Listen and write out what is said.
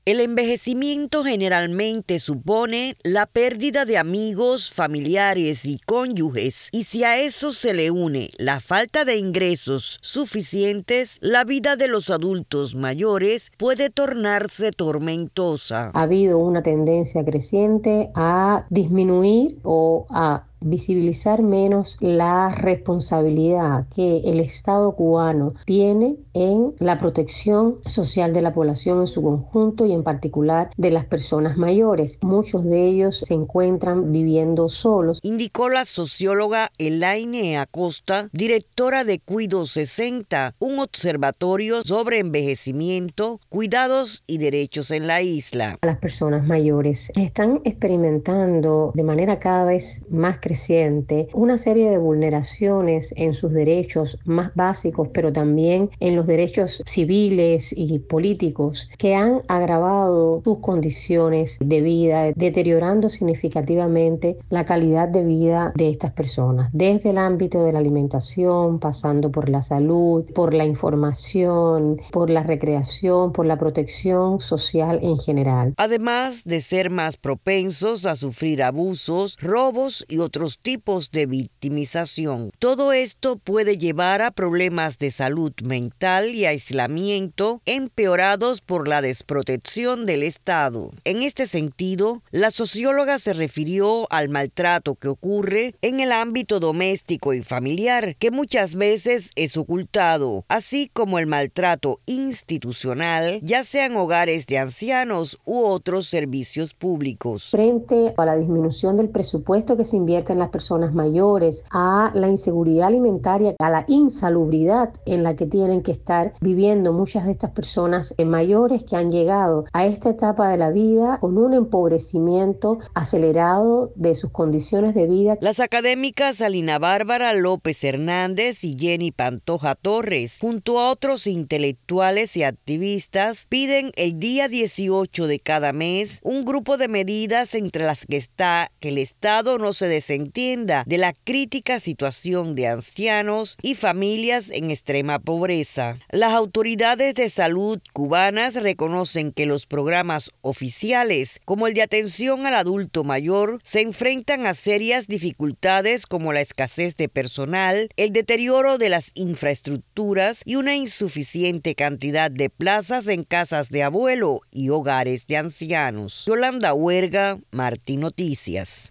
El envejecimiento generalmente supone la pérdida de amigos, familiares y cónyuges, y si a eso se le une la falta de ingresos suficientes, la vida de los adultos mayores puede tornarse tormentosa. Ha habido una tendencia creciente a disminuir o a visibilizar menos la responsabilidad que el Estado cubano tiene en la protección social de la población en su conjunto y en particular de las personas mayores. Muchos de ellos se encuentran viviendo solos. Indicó la socióloga Elaine Acosta, directora de Cuido 60, un observatorio sobre envejecimiento, cuidados y derechos en la isla. Las personas mayores están experimentando de manera cada vez más creciente una serie de vulneraciones en sus derechos más básicos, pero también en los derechos civiles y políticos que han agravado sus condiciones de vida, deteriorando significativamente la calidad de vida de estas personas, desde el ámbito de la alimentación, pasando por la salud, por la información, por la recreación, por la protección social en general. Además de ser más propensos a sufrir abusos, robos y otros tipos de victimización. Todo esto puede llevar a problemas de salud mental y aislamiento empeorados por la desprotección del Estado. En este sentido, la socióloga se refirió al maltrato que ocurre en el ámbito doméstico y familiar, que muchas veces es ocultado, así como el maltrato institucional, ya sean hogares de ancianos u otros servicios públicos. Frente a la disminución del presupuesto que se invierte en las personas mayores, a la inseguridad alimentaria, a la insalubridad en la que tienen que estar viviendo muchas de estas personas mayores que han llegado a esta etapa de la vida con un empobrecimiento acelerado de sus condiciones de vida. Las académicas Alina Bárbara López Hernández y Jenny Pantoja Torres, junto a otros intelectuales y activistas, piden el día 18 de cada mes un grupo de medidas entre las que está que el Estado no se desentienda de la crítica situación de ancianos y familias en extrema pobreza. Las autoridades de salud cubanas reconocen que los programas oficiales, como el de atención al adulto mayor, se enfrentan a serias dificultades como la escasez de personal, el deterioro de las infraestructuras y una insuficiente cantidad de plazas en casas de abuelo y hogares de ancianos. Yolanda Huerga, Martí Noticias.